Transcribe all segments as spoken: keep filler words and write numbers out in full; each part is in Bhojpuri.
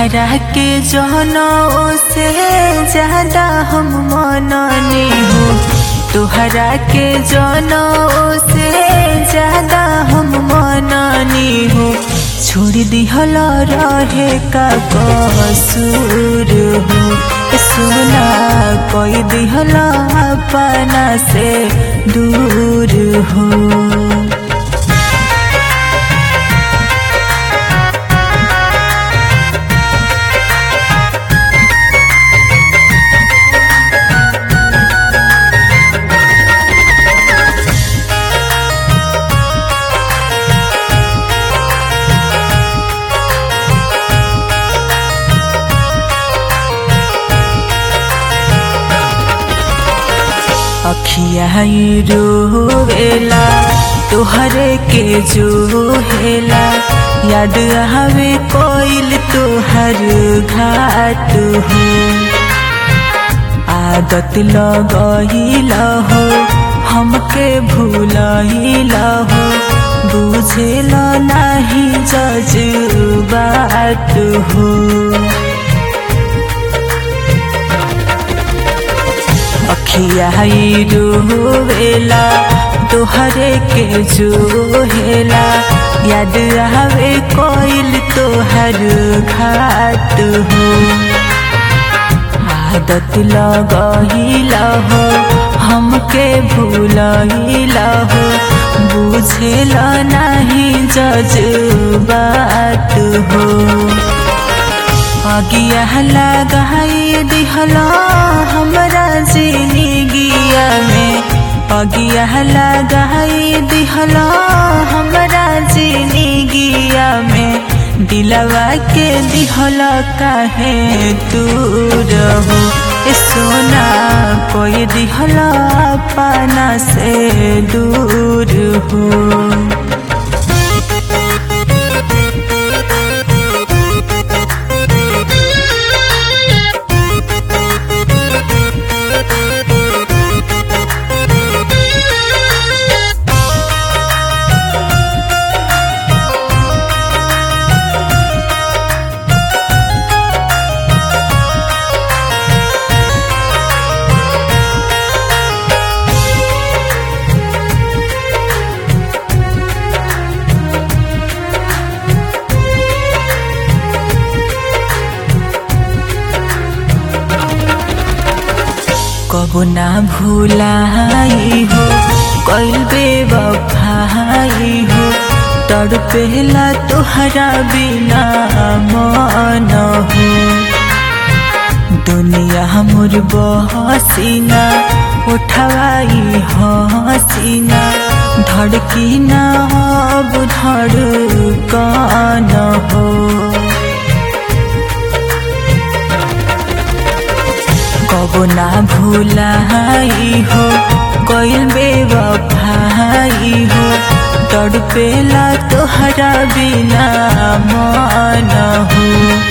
तुहरा के जहनों से ज्यादा हम मननी हो, तुहरा के जहनों से ज्यादा हम मननी हो। छोड़ दिहल रहे का कसूर हो, सोना कोई दिहल अपना से दूर हो। अखिया रोवेला तोहरे के जो हेला, याद आवे कोइल तोहर घाट हो। आदत लगइल हो हमके भूलइल हो, बुझेल नाही जज्बात हो। अखिया रोवेला तोहरे के जो हेला, याद आवे कोइल तोहर घाट हो। आदत लगइल हो हमके भूलइल हो, बुझेल नाही जज्बात हो। अगिया लगाई दिहल हमरा जिंदगिया में, अगिया लगाई दिहल हमरा जिंदगिया में। दिलवा के दिहल काहे दूर हो, सोना कोई दिहल अपना से दूर हो। कबो ना भूलाई हो कइल बेवफाई हो, तड़पेला तोहरा बिना मन हो। दुनिया मोर बहसीना उठवाई हसीना, धड़की ना अब धड़कन हो। कबो ना भूलाई हो कइल बेवफाई हो, तड़पेला तोहरा बिना मन हो।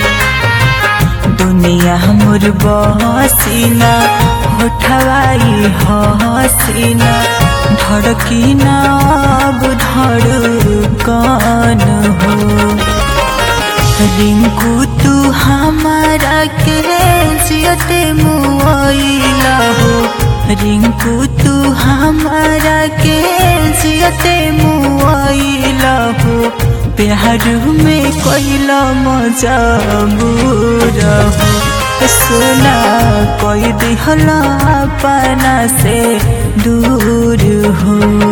दुनिया मोर बहसीना उठवाई हसीना, धड़की ना अब धड़कन हो। रिंकू तू हमारा के जियते मुआइला हो, रिंकू तू हमारा के जियते मुआइला हो। प्यार में कोइला मजबूर हो, सोना कोई दिहल अपना से दूर हो।